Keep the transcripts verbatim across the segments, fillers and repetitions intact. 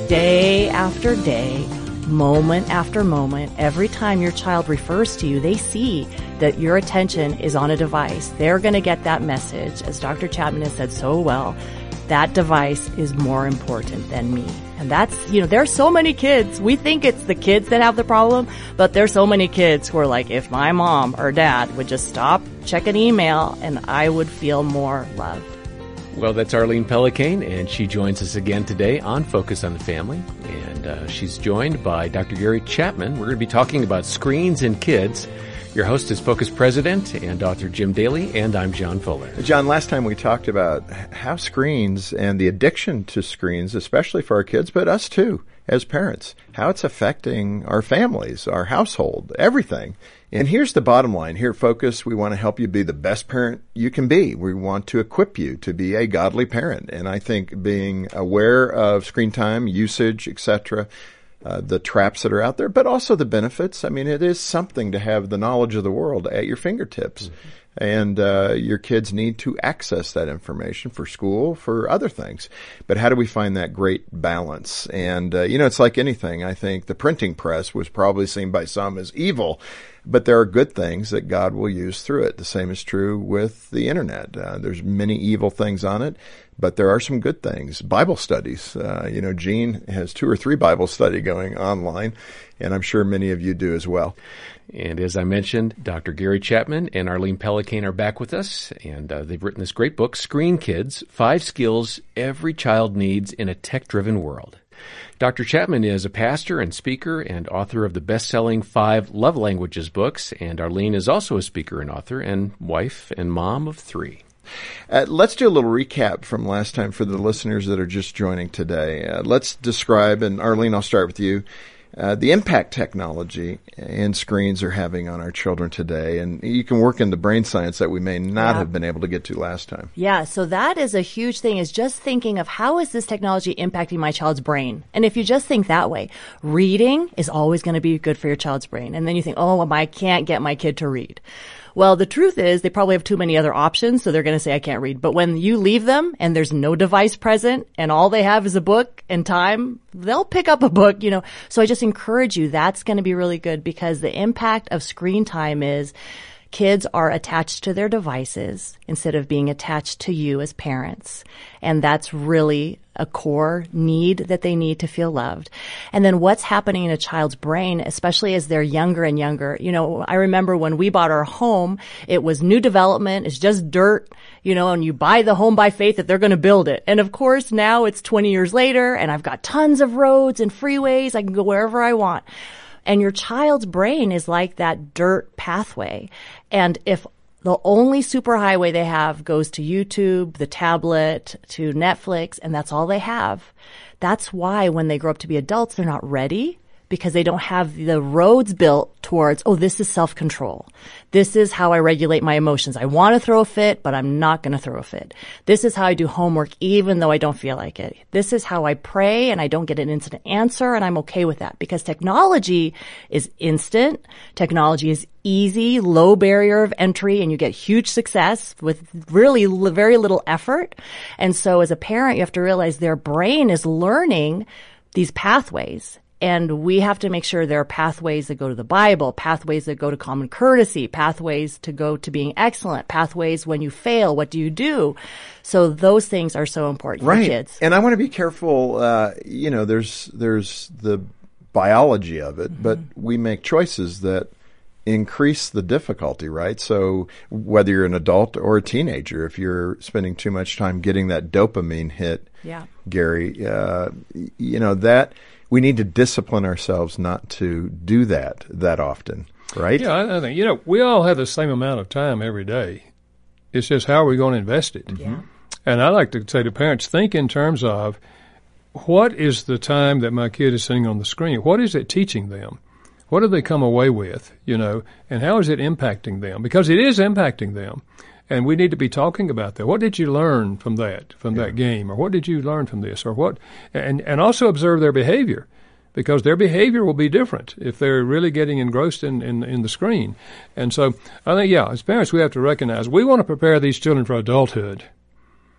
day after day, moment after moment, every time your child refers to you, they see that your attention is on a device. They're going to get that message. As Doctor Chapman has said so well, that device is more important than me. And that's, you know, there are so many kids. We think it's the kids that have the problem, but there's so many kids who are like, if my mom or dad would just stop, check an email, and I would feel more loved. Well, that's Arlene Pellicane, and she joins us again today on Focus on the Family. And uh, she's joined by Doctor Gary Chapman. We're going to be talking about screens and kids. Your host is Focus President and author Jim Daly, and I'm John Fuller. John, last time we talked about how screens and the addiction to screens, especially for our kids, but us too, as parents, how it's affecting our families, our household, everything. And here's the bottom line. Here at Focus, we want to help you be the best parent you can be. We want to equip you to be a godly parent. And I think being aware of screen time, usage, et cetera, Uh, the traps that are out there, but also the benefits. I mean, it is something to have the knowledge of the world at your fingertips. Mm-hmm. And uh, your kids need to access that information for school, for other things. But how do we find that great balance? And, uh, you know, it's like anything. I think the printing press was probably seen by some as evil, but there are good things that God will use through it. The same is true with the Internet. Uh, there's many evil things on it, but there are some good things. Bible studies. Uh, you know, Gene has two or three Bible study going online, and I'm sure many of you do as well. And as I mentioned, Doctor Gary Chapman and Arlene Pellicane are back with us, and uh, they've written this great book, Screen Kids, Five Skills Every Child Needs in a Tech-Driven World. Doctor Chapman is a pastor and speaker and author of the best-selling Five Love Languages books, and Arlene is also a speaker and author and wife and mom of three. Uh, let's do a little recap from last time for the listeners that are just joining today. Uh, let's describe, and Arlene, I'll start with you, uh, the impact technology and screens are having on our children today. And you can work in the brain science that we may not yeah. have been able to get to last time. Yeah, so that is a huge thing, is just thinking of how is this technology impacting my child's brain? And if you just think that way, reading is always going to be good for your child's brain. And then you think, oh, well, I can't get my kid to read. Well, the truth is they probably have too many other options, so they're going to say, I can't read. But when you leave them and there's no device present and all they have is a book and time, they'll pick up a book, you know. So I just encourage you, that's going to be really good, because the impact of screen time is kids are attached to their devices instead of being attached to you as parents. And that's really a core need that they need to feel loved. And then what's happening in a child's brain, especially as they're younger and younger. You know, I remember when we bought our home, it was new development. It's just dirt, you know, and you buy the home by faith that they're going to build it. And of course, now it's twenty years later and I've got tons of roads and freeways. I can go wherever I want. And your child's brain is like that dirt pathway. And if the only superhighway they have goes to YouTube, the tablet, to Netflix, and that's all they have, that's why when they grow up to be adults, they're not ready, because they don't have the roads built towards, oh, this is self-control. This is how I regulate my emotions. I want to throw a fit, but I'm not going to throw a fit. This is how I do homework, even though I don't feel like it. This is how I pray and I don't get an instant answer, and I'm okay with that, because technology is instant. Technology is easy, low barrier of entry, and you get huge success with really l- very little effort. And so as a parent, you have to realize their brain is learning these pathways. And we have to make sure there are pathways that go to the Bible, pathways that go to common courtesy, pathways to go to being excellent, pathways when you fail, what do you do? So those things are so important right. for kids. And I want to be careful, uh, you know, there's there's the biology of it, mm-hmm. but we make choices that increase the difficulty, right? So whether you're an adult or a teenager, if you're spending too much time getting that dopamine hit, yeah. Gary, uh, you know, that we need to discipline ourselves not to do that that often, right? Yeah, I, I think, you know, we all have the same amount of time every day. It's just how are we going to invest it? Mm-hmm. Yeah. And I like to say to parents, think in terms of what is the time that my kid is sitting on the screen? What is it teaching them? What do they come away with, you know, and how is it impacting them? Because it is impacting them. And we need to be talking about that. What did you learn from that, from yeah. that game? Or what did you learn from this? Or what? And, and also observe their behavior, because their behavior will be different if they're really getting engrossed in, in, in the screen. And so I think, yeah, as parents, we have to recognize we want to prepare these children for adulthood.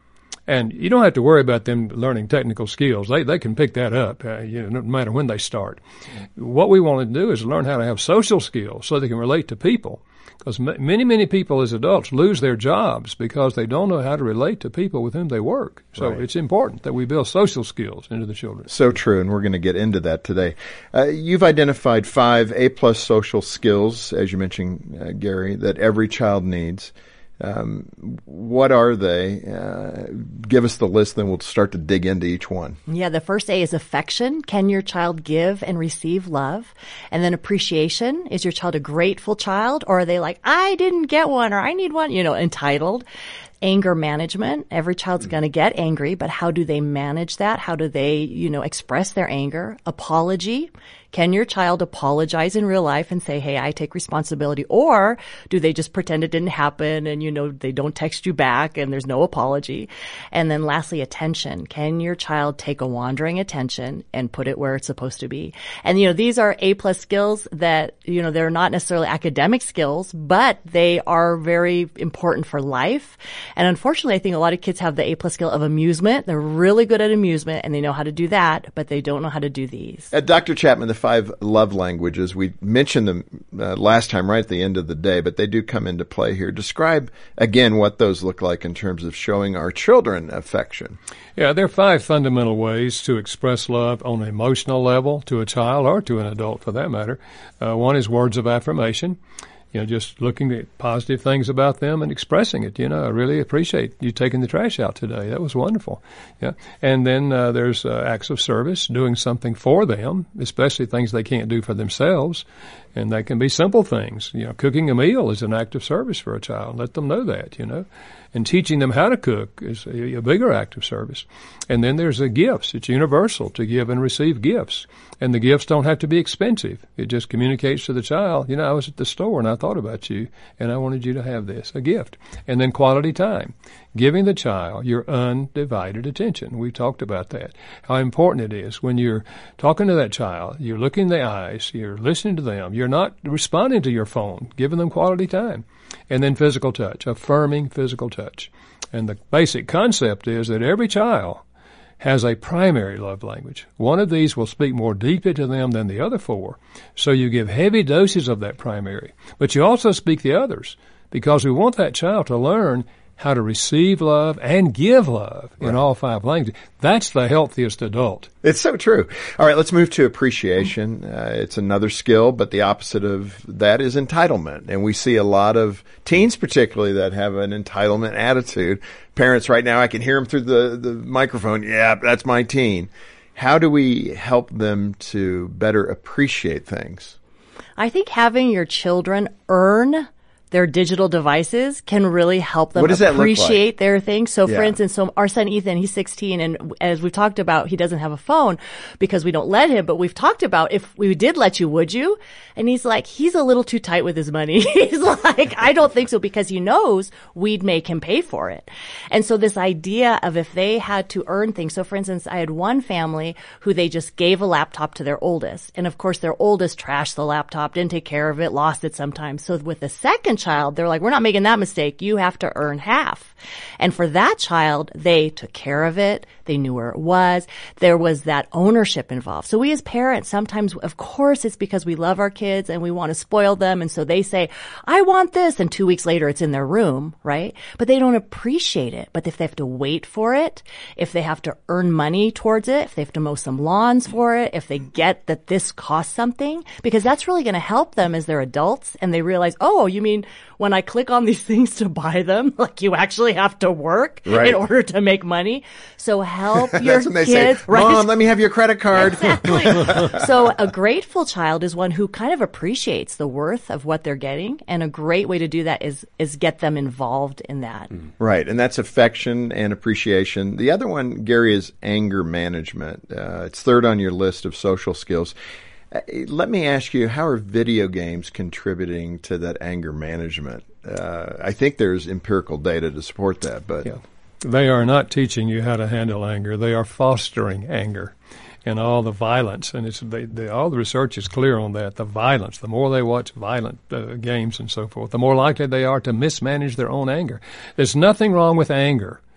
And you don't have to worry about them learning technical skills. They they can pick that up, uh, you know, no matter when they start. What we want to do is learn how to have social skills so they can relate to people. Because many, many people as adults lose their jobs because they don't know how to relate to people with whom they work. So right. It's important that we build social skills into the children. So true, and we're going to get into that today. Uh, you've identified five A-plus social skills, as you mentioned, uh, Gary, that every child needs. Um, what are they? Uh, give us the list, then we'll start to dig into each one. Yeah, the first A is affection. Can your child give and receive love? And then appreciation. Is your child a grateful child? Or are they like, I didn't get one, or I need one, you know, entitled? Anger management. Every child's going to get angry, but how do they manage that? How do they, you know, express their anger? Apology. Can your child apologize in real life and say, hey, I take responsibility? Or do they just pretend it didn't happen and, you know, they don't text you back and there's no apology? And then lastly, attention. Can your child take a wandering attention and put it where it's supposed to be? And, you know, these are A-plus skills that, you know, they're not necessarily academic skills, but they are very important for life. And unfortunately, I think a lot of kids have the A-plus skill of amusement. They're really good at amusement and they know how to do that, but they don't know how to do these. Uh, Doctor Chapman, the five love languages, we mentioned them uh, last time right at the end of the day, but they do come into play here. Describe again what those look like in terms of showing our children affection. Yeah, there are five fundamental ways to express love on an emotional level to a child or to an adult for that matter. Uh, one is words of affirmation. You know, just looking at positive things about them and expressing it. You know, I really appreciate you taking the trash out today. That was wonderful. Yeah. And then uh, there's uh, acts of service, doing something for them, especially things they can't do for themselves. And they can be simple things. You know, cooking a meal is an act of service for a child. Let them know that, you know. And teaching them how to cook is a, a bigger act of service. And then there's the gifts. It's universal to give and receive gifts. And the gifts don't have to be expensive. It just communicates to the child, you know, I was at the store and I thought about you and I wanted you to have this, a gift. And then quality time. Giving the child your undivided attention. We talked about that. How important it is when you're talking to that child, you're looking in the eyes, you're listening to them, you're not responding to your phone, giving them quality time. And then physical touch, affirming physical touch. And the basic concept is that every child has a primary love language. One of these will speak more deeply to them than the other four. So you give heavy doses of that primary. But you also speak the others because we want that child to learn how to receive love and give love in right. all five languages. That's the healthiest adult. It's so true. All right, let's move to appreciation. Uh, it's another skill, but the opposite of that is entitlement. And we see a lot of teens particularly that have an entitlement attitude. Parents right now, I can hear them through the, the microphone. Yeah, that's my teen. How do we help them to better appreciate things? I think having your children earn their digital devices can really help them appreciate like? their things. So, yeah. for instance, so our son Ethan, he's sixteen, and as we've talked about, he doesn't have a phone because we don't let him, but we've talked about if we did let you, would you? And he's like, he's a little too tight with his money. He's like, I don't think so, because he knows we'd make him pay for it. And so this idea of if they had to earn things. So, for instance, I had one family who they just gave a laptop to their oldest. And of course, their oldest trashed the laptop, didn't take care of it, lost it sometimes. So with the second child, they're like, we're not making that mistake. You have to earn half. And for that child, they took care of it. They knew where it was. There was that ownership involved. So we as parents, sometimes, of course, it's because we love our kids and we want to spoil them. And so they say, I want this. And two weeks later, it's in their room, right? But they don't appreciate it. But if they have to wait for it, if they have to earn money towards it, if they have to mow some lawns for it, if they get that this costs something, because that's really going to help them as they're adults and they realize, oh, you mean when I click on these things to buy them, like you actually have to work right. in order to make money. So help your That's when they kids. Say, right? Mom, let me have your credit card. Exactly. So a grateful child is one who kind of appreciates the worth of what they're getting. And a great way to do that is, is get them involved in that. Right. And that's affection and appreciation. The other one, Gary, is anger management. Uh, it's third on your list of social skills. Uh, let me ask you, how are video games contributing to that anger management? Uh, I think there's empirical data to support that, but yeah. They are not teaching you how to handle anger. They are fostering anger and all the violence. And it's they, they, all the research is clear on that. The violence, the more they watch violent uh, games and so forth, the more likely they are to mismanage their own anger. There's nothing wrong with anger.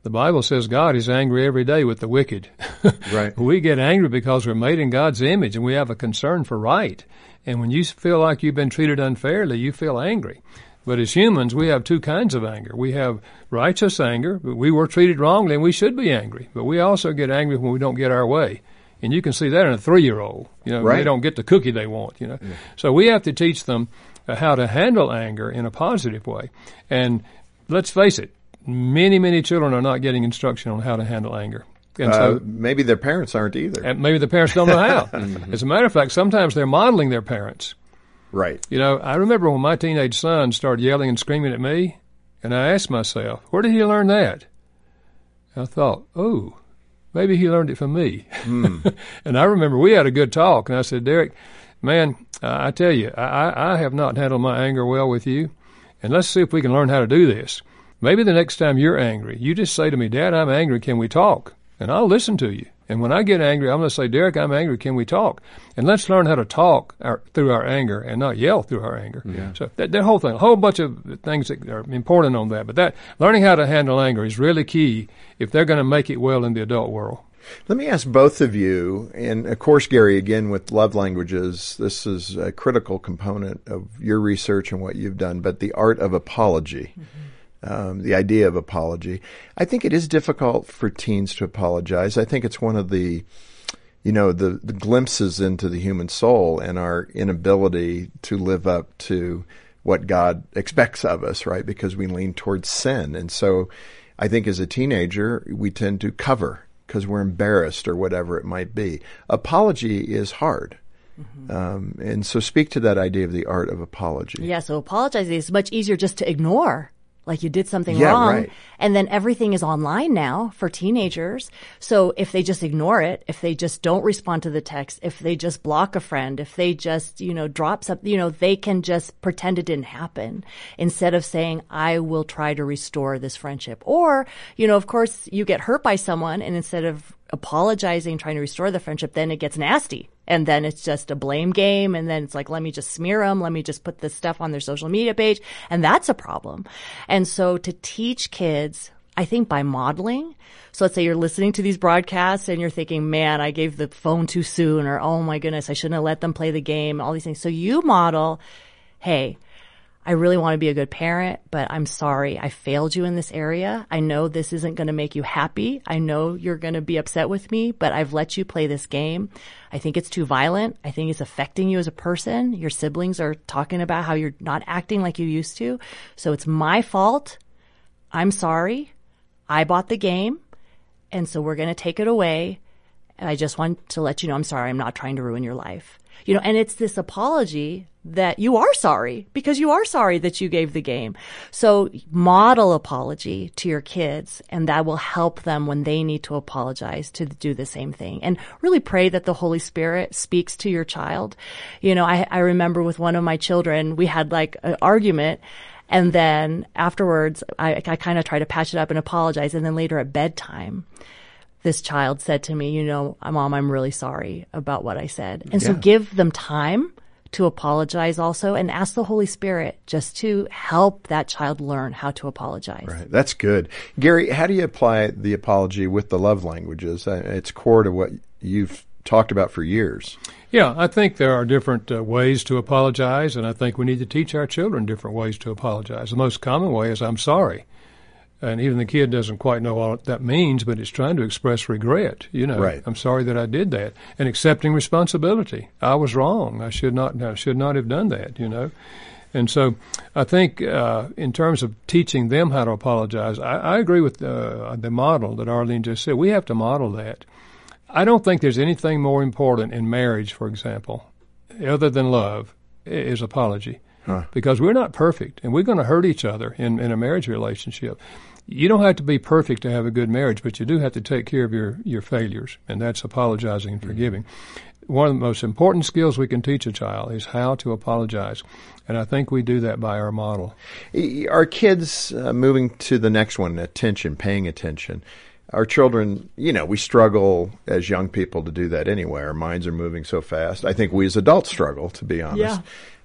The Bible says God is angry every day with the wicked. Right. We get angry because we're made in God's image and we have a concern for right. And when you feel like you've been treated unfairly, you feel angry. But as humans, we have two kinds of anger. We have righteous anger. We were treated wrongly and we should be angry. But we also get angry when we don't get our way. And you can see that in a three-year-old. You know, right. They don't get the cookie they want, you know. Yeah. So we have to teach them uh, how to handle anger in a positive way. And let's face it, many, many children are not getting instruction on how to handle anger. And uh, so maybe their parents aren't either. And maybe the parents don't know how. Mm-hmm. As a matter of fact, sometimes they're modeling their parents. Right. You know, I remember when my teenage son started yelling and screaming at me, and I asked myself, where did he learn that? And I thought, oh, maybe he learned it from me. Mm. And I remember we had a good talk, and I said, Derek, man, uh, I tell you, I, I have not handled my anger well with you, and let's see if we can learn how to do this. Maybe the next time you're angry, you just say to me, Dad, I'm angry, can we talk? And I'll listen to you. And when I get angry, I'm going to say, Derek, I'm angry, can we talk? And let's learn how to talk our, through our anger and not yell through our anger. Yeah. So that, that whole thing, a whole bunch of things that are important on that. But that learning how to handle anger is really key if they're going to make it well in the adult world. Let me ask both of you, and of course, Gary, again, with love languages, this is a critical component of your research and what you've done, but the art of apology. Mm-hmm. Um, the idea of apology. I think it is difficult for teens to apologize. I think it's one of the, you know, the, the glimpses into the human soul and our inability to live up to what God expects of us, right? Because we lean towards sin. And so I think as a teenager, we tend to cover because we're embarrassed or whatever it might be. Apology is hard. Mm-hmm. Um, and so speak to that idea of the art of apology. Yeah, so apologizing is much easier just to ignore. Like you did something yeah, wrong, right. And then everything is online now for teenagers. So if they just ignore it, if they just don't respond to the text, if they just block a friend, if they just, you know, drop something, you know, they can just pretend it didn't happen instead of saying, I will try to restore this friendship. Or, you know, of course, you get hurt by someone, and instead of apologizing, trying to restore the friendship, then it gets nasty. And then it's just a blame game. And then it's like, let me just smear them. Let me just put this stuff on their social media page. And that's a problem. And so to teach kids, I think by modeling. So let's say you're listening to these broadcasts and you're thinking, man, I gave the phone too soon, or, oh my goodness, I shouldn't have let them play the game, all these things. So you model, hey, I really want to be a good parent, but I'm sorry. I failed you in this area. I know this isn't going to make you happy. I know you're going to be upset with me, but I've let you play this game. I think it's too violent. I think it's affecting you as a person. Your siblings are talking about how you're not acting like you used to. So it's my fault. I'm sorry. I bought the game. And so we're going to take it away. And I just want to let you know I'm sorry. I'm not trying to ruin your life. You know, and it's this apology that you are sorry because you are sorry that you gave the game. So model apology to your kids, and that will help them when they need to apologize to do the same thing. And really pray that the Holy Spirit speaks to your child. You know, I, I remember with one of my children, we had like an argument. And then afterwards, I, I kind of tried to patch it up and apologize. And then later at bedtime, this child said to me, you know, Mom, I'm really sorry about what I said. And yeah. So give them time to apologize also, and ask the Holy Spirit just to help that child learn how to apologize. Right. That's good. Gary, how do you apply the apology with the love languages? It's core to what you've talked about for years. Yeah, I think there are different uh, ways to apologize, and I think we need to teach our children different ways to apologize. The most common way is I'm sorry. And even the kid doesn't quite know what that means, but it's trying to express regret. You know, right. I'm sorry that I did that, and accepting responsibility. I was wrong. I should not. I should not have done that. You know, and so I think uh, in terms of teaching them how to apologize, I, I agree with uh, the model that Arlene just said. We have to model that. I don't think there's anything more important in marriage, for example, other than love, is apology. Huh. Because we're not perfect, and we're going to hurt each other in, in a marriage relationship. You don't have to be perfect to have a good marriage, but you do have to take care of your, your failures, and that's apologizing and mm-hmm. forgiving. One of the most important skills we can teach a child is how to apologize, and I think we do that by our model. Our kids, uh, moving to the next one, attention, paying attention. Our children, you know, we struggle as young people to do that anyway. Our minds are moving so fast. I think we as adults struggle, to be honest. Yeah.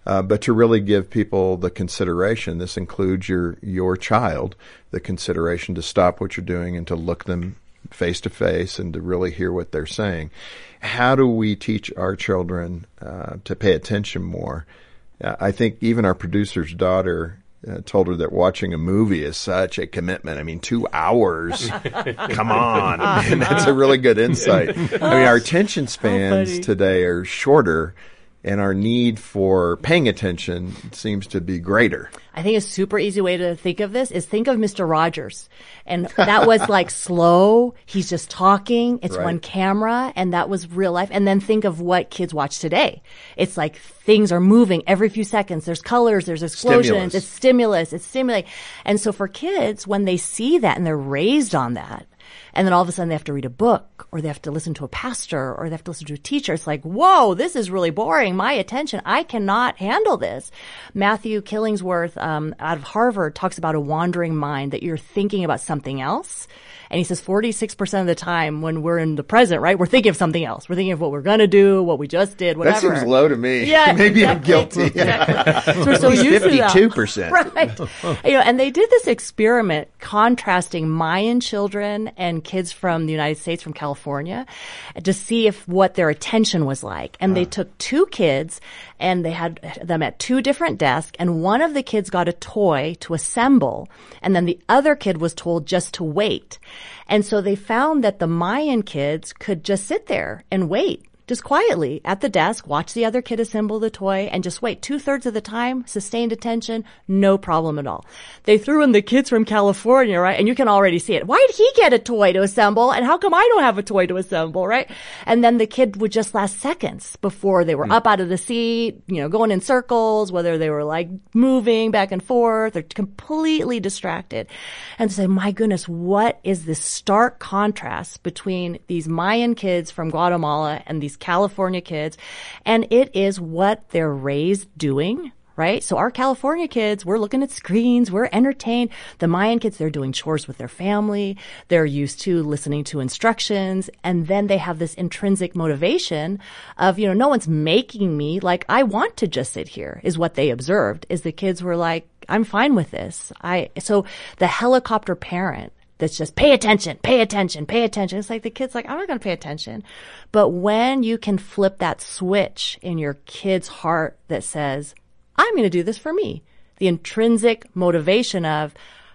uh, but to really give people the consideration. This includes your your child, the consideration to stop what you're doing and to look them face to face and to really hear what they're saying. How do we teach our children uh, to pay attention more? Uh, I think even our producer's daughter uh, told her that watching a movie is such a commitment. I mean, two hours. Come on. And that's a really good insight. I mean, our attention spans today are shorter, and our need for paying attention seems to be greater. I think a super easy way to think of this is think of Mister Rogers. And that was like slow. He's just talking. It's Right. one camera. And that was real life. And then think of what kids watch today. It's like things are moving every few seconds. There's colors. There's explosions. Stimulus. It's stimulus. It's stimulating. And so for kids, when they see that and they're raised on that, and then all of a sudden they have to read a book, or they have to listen to a pastor, or they have to listen to a teacher. It's like, whoa, this is really boring. My attention, I cannot handle this. Matthew Killingsworth um, out of Harvard talks about a wandering mind, that you're thinking about something else. And he says forty-six percent of the time when we're in the present, right, we're thinking of something else. We're thinking of what we're going to do, what we just did, whatever. That seems low to me. Yeah, Maybe exactly, I'm guilty. Exactly. So we're so used to that. fifty-two percent. Right. You know, and they did this experiment contrasting Mayan children and kids from the United States, from California, to see if what their attention was like. And they took two kids and they had them at two different desks, and one of the kids got a toy to assemble, and then the other kid was told just to wait. And so they found that the Mayan kids could just sit there and wait, just quietly at the desk, watch the other kid assemble the toy, and just wait. Two-thirds of the time, sustained attention, no problem at all. They threw in the kids from California, right? And you can already see it. Why did he get a toy to assemble, and how come I don't have a toy to assemble, right? And then the kid would just last seconds before they were mm. up out of the seat, you know, going in circles, whether they were like moving back and forth or completely distracted. And say, my goodness, what is this stark contrast between these Mayan kids from Guatemala and these California kids? And it is what they're raised doing, right? So our California kids, we're looking at screens, we're entertained. The Mayan kids, they're doing chores with their family. They're used to listening to instructions. And then they have this intrinsic motivation of, you know, no one's making me, like, I want to just sit here, is what they observed, is the kids were like, I'm fine with this. I, so the helicopter parent that's just pay attention, pay attention, pay attention. It's like the kid's like, I'm not going to pay attention. But when you can flip that switch in your kid's heart that says, I'm going to do this for me, the intrinsic motivation of,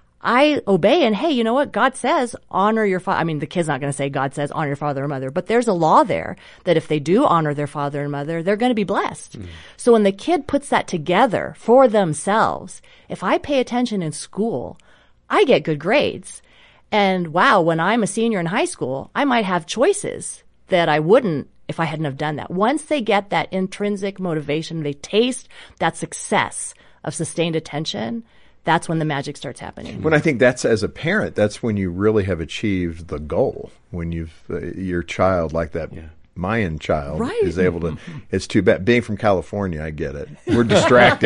I obey, and hey, you know what? God says honor your father. I mean, the kid's not going to say God says honor your father or mother, but there's a law there that if they do honor their father and mother, they're going to be blessed. Mm. So when the kid puts that together for themselves, if I pay attention in school, I get good grades. And wow, when I'm a senior in high school, I might have choices that I wouldn't if I hadn't have done that. Once they get that intrinsic motivation, they taste that success of sustained attention, that's when the magic starts happening. When I think that's, as a parent, that's when you really have achieved the goal. When you've, uh, your child, like that yeah. Mayan child, right. is able to, it's too bad. Being from California, I get it. We're distracted.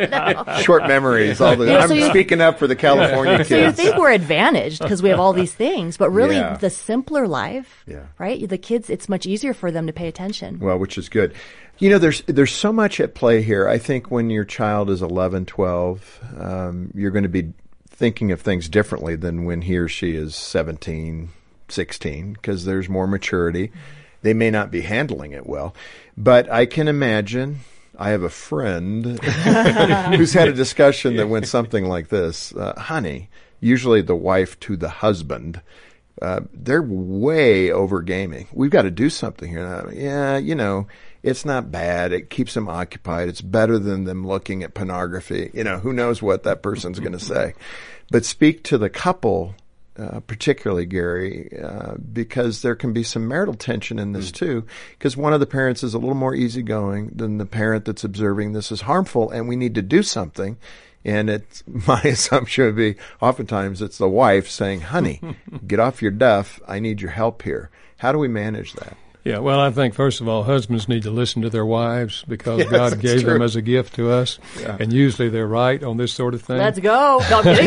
no. Short memories. All the, yeah, I'm so you, speaking up for the California kids. So you think we're advantaged because we have all these things, but really yeah. the simpler life, yeah. right? The kids, it's much easier for them to pay attention. Well, which is good. You know, there's there's so much at play here. I think when your child is eleven, twelve, um, you're going to be thinking of things differently than when he or she is seventeen, sixteen, because there's more maturity. They may not be handling it well. But I can imagine, I have a friend who's had a discussion that went something like this. Uh, honey, usually the wife to the husband, uh, they're way over gaming. We've got to do something here. Uh, yeah, you know, it's not bad. It keeps them occupied. It's better than them looking at pornography. You know, who knows what that person's going to say. But speak to the couple, uh, particularly, Gary, uh, because there can be some marital tension in this, mm. too, because one of the parents is a little more easygoing than the parent that's observing this is harmful, and we need to do something. And it's, my assumption would be oftentimes it's the wife saying, honey, get off your duff. I need your help here. How do we manage that? Yeah, well, I think, first of all, husbands need to listen to their wives because yes, God gave true. them as a gift to us, yeah. and usually they're right on this sort of thing. Let's go. No, I'm kidding.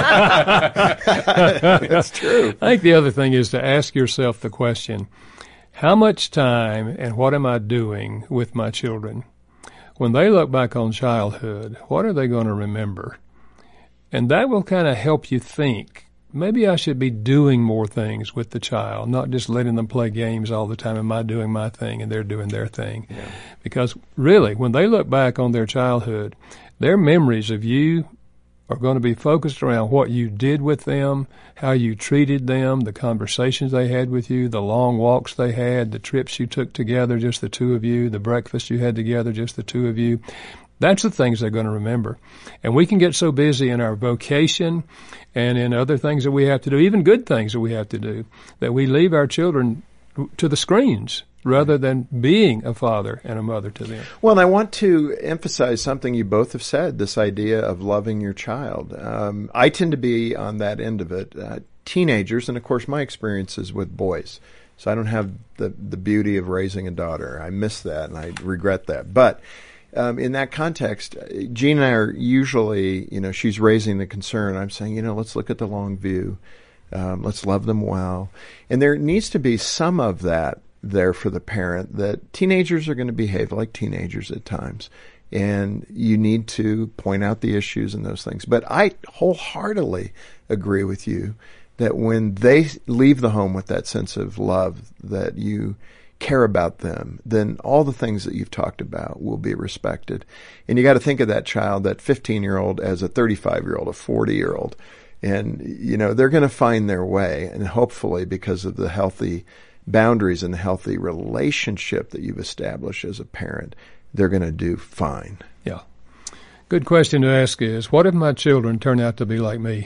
That's true. I think the other thing is to ask yourself the question, how much time and what am I doing with my children? when they look back on childhood, what are they going to remember? And that will kind of help you think, maybe I should be doing more things with the child, not just letting them play games all the time. Am I doing my thing and they're doing their thing? Yeah. Because really, when they look back on their childhood, their memories of you are going to be focused around what you did with them, how you treated them, the conversations they had with you, the long walks they had, the trips you took together, just the two of you, the breakfast you had together, just the two of you. That's the things they're going to remember. And we can get so busy in our vocation and in other things that we have to do, even good things that we have to do, that we leave our children to the screens rather than being a father and a mother to them. Well, and I want to emphasize something you both have said, this idea of loving your child. Um, I tend to be on that end of it. Uh, teenagers, and of course my experience is with boys. So I don't have the, the beauty of raising a daughter. I miss that and I regret that. But um, in that context, Jean and I are usually, you know, she's raising the concern. I'm saying, you know, let's look at the long view. Um, let's love them well. And there needs to be some of that there for the parent, that teenagers are going to behave like teenagers at times. And you need to point out the issues and those things. But I wholeheartedly agree with you that when they leave the home with that sense of love, that you care about them, then all the things that you've talked about will be respected. And you got to think of that child, that fifteen-year-old, as a thirty-five-year-old, a forty-year-old. And, you know, they're going to find their way. And hopefully, because of the healthy boundaries and the healthy relationship that you've established as a parent, they're going to do fine. Yeah. Good question to ask is, what if my children turn out to be like me?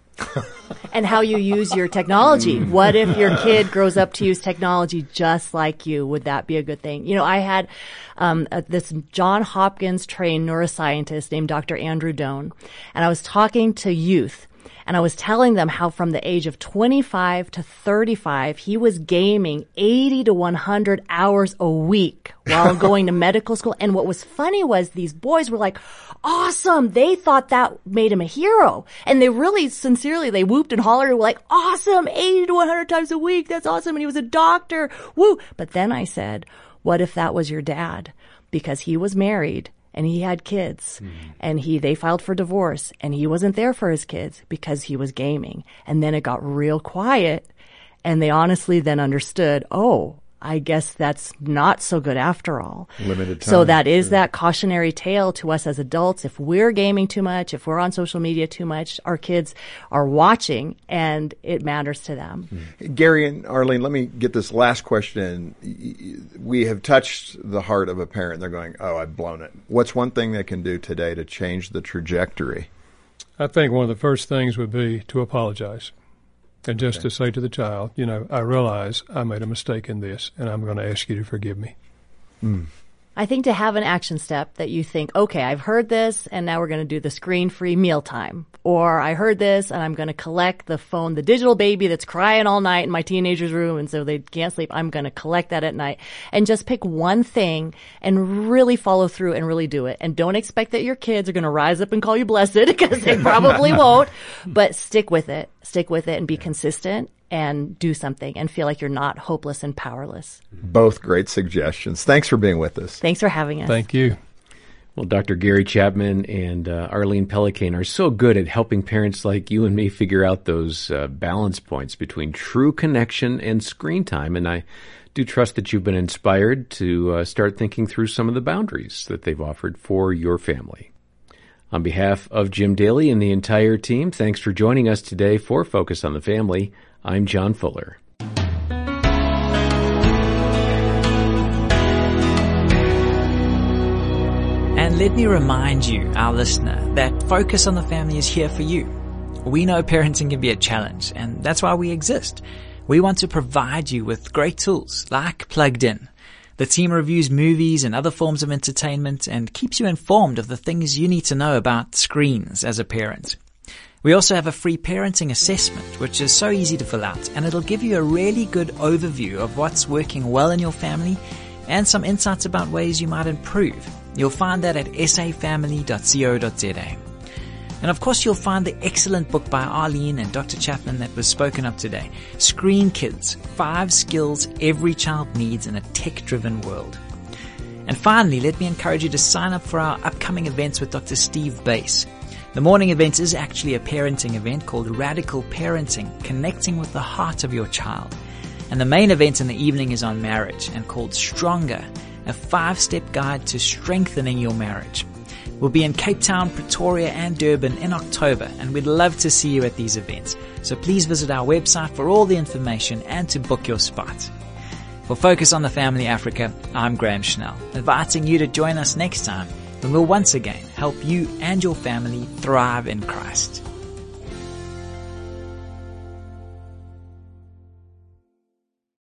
And how you use your technology. What if your kid grows up to use technology just like you? Would that be a good thing? You know, I had um, uh, this John Hopkins trained neuroscientist named Doctor Andrew Doan, and I was talking to youth. And I was telling them how from the age of twenty-five to thirty-five, he was gaming eighty to one hundred hours a week while going to medical school. And what was funny was these boys were like, awesome. They thought that made him a hero. And they really sincerely, they whooped and hollered, were like, awesome, eighty to one hundred times a week. That's awesome. And he was a doctor. Woo. But then I said, what if that was your dad? Because he was married. And he had kids, mm-hmm. and he, they filed for divorce, and he wasn't there for his kids because he was gaming. And then it got real quiet, and they honestly then understood, oh, I guess that's not so good after all. Limited time. So that is sure. that cautionary tale to us as adults. If we're gaming too much, if we're on social media too much, our kids are watching and it matters to them. Mm-hmm. Gary and Arlene, let me get this last question. We have touched the heart of a parent. They're going, oh, I've blown it. What's one thing they can do today to change the trajectory? I think one of the first things would be to apologize. And just okay. to say to the child, you know, I realize I made a mistake in this, and I'm going to ask you to forgive me. Mm. I think to have an action step that you think, okay, I've heard this, and now we're going to do the screen-free mealtime. Or I heard this, and I'm going to collect the phone, the digital baby that's crying all night in my teenager's room, and so they can't sleep. I'm going to collect that at night. And just pick one thing and really follow through and really do it. And don't expect that your kids are going to rise up and call you blessed, because they probably won't. But stick with it. Stick with it and be consistent and do something and feel like you're not hopeless and powerless. Both great suggestions. Thanks for being with us. Thanks for having us. Thank you. Well, Doctor Gary Chapman and uh, Arlene Pellicane are so good at helping parents like you and me figure out those uh, balance points between true connection and screen time. And I do trust that you've been inspired to uh, start thinking through some of the boundaries that they've offered for your family. On behalf of Jim Daly and the entire team, thanks for joining us today for Focus on the Family. I'm John Fuller. And let me remind you, our listener, that Focus on the Family is here for you. We know parenting can be a challenge, and that's why we exist. We want to provide you with great tools like Plugged In. The team reviews movies and other forms of entertainment and keeps you informed of the things you need to know about screens as a parent. We also have a free parenting assessment, which is so easy to fill out, and it'll give you a really good overview of what's working well in your family and some insights about ways you might improve. You'll find that at s a family dot co dot z a. And of course, you'll find the excellent book by Arlene and Doctor Chapman that was spoken of today, Screen Kids, Five Skills Every Child Needs in a Tech-Driven World. And finally, let me encourage you to sign up for our upcoming events with Doctor Steve Bass. The morning event is actually a parenting event called Radical Parenting, connecting with the heart of your child. And the main event in the evening is on marriage and called Stronger, a five-step guide to strengthening your marriage. We'll be in Cape Town, Pretoria, and Durban in October, and we'd love to see you at these events. So please visit our website for all the information and to book your spot. For Focus on the Family Africa, I'm Graham Schnell, inviting you to join us next time when we'll once again help you and your family thrive in Christ.